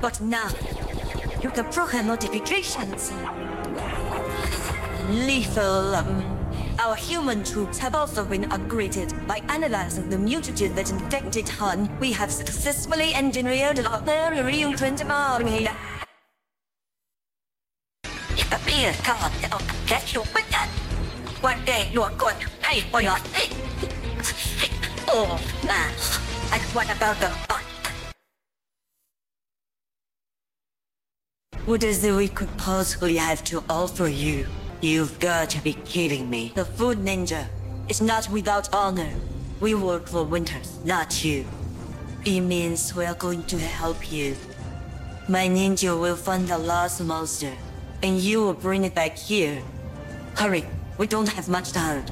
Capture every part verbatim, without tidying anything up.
But now, you can program notifications. Lethal, um, our human troops have also been upgraded. By analyzing the mutagen that infected Han, we have successfully engineered a very real-print army. Appear, God, I'll get you with that. One day you're going to pay for your thing. Oh, man. And what about the fun? What is it we could possibly have to offer you? You've got to be kidding me. The Food Ninja is not without honor. We work for Winters, not you. It means we're going to help you. My ninja will find the lost monster, and you will bring it back here. Hurry, we don't have much time.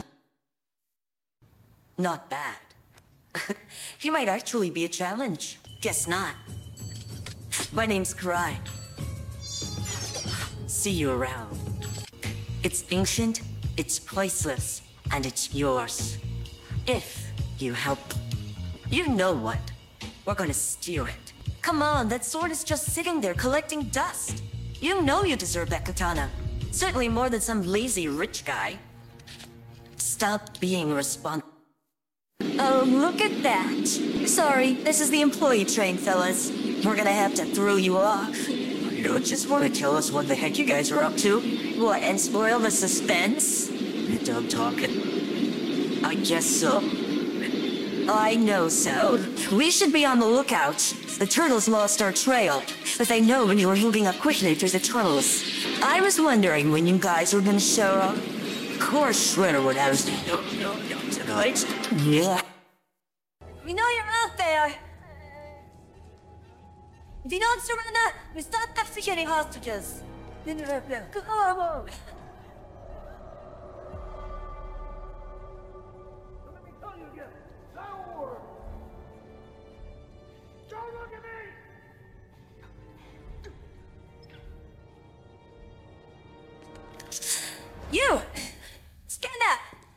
Not bad. He might actually be a challenge. Guess not. My name's Cry. See you around. It's ancient, it's priceless, and it's yours. If you help. You know what? We're gonna steal it. Come on, that sword is just sitting there collecting dust. You know you deserve that katana. Certainly more than some lazy rich guy. Stop being responsible. Oh, look at that. Sorry, this is the employee train, fellas. We're gonna have to throw you off. You don't just want to tell us what the heck you guys are up to? What, and spoil the suspense? Dumb talking. I guess so. I know so. We should be on the lookout. The turtles lost our trail, but they know when you were moving up quickly through the tunnels. I was wondering when you guys were gonna show up. Of course Shredder would have tonight. Yeah. We know you're out there. If you don't surrender, we start executing hostages. Come on. You! Stand up!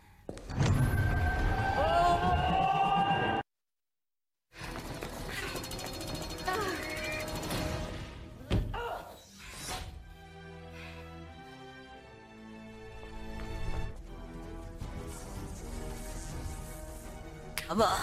Come on.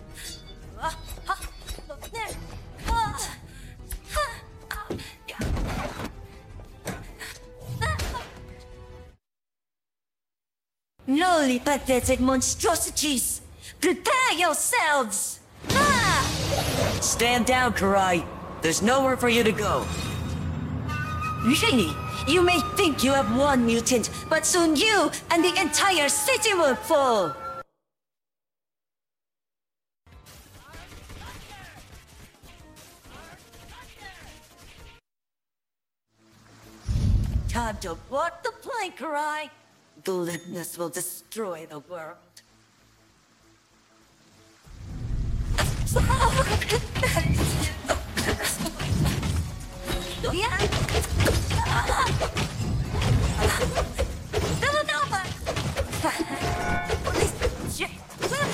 Lowly, pathetic monstrosities! Prepare yourselves! Ah! Stand down, Karai. There's nowhere for you to go. Really? You may think you have one mutant, but soon you and the entire city will fall! Time to walk the plank, Karai. Glibness will destroy the world.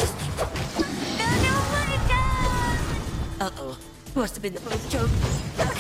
Uh-oh. Must have been the first joke.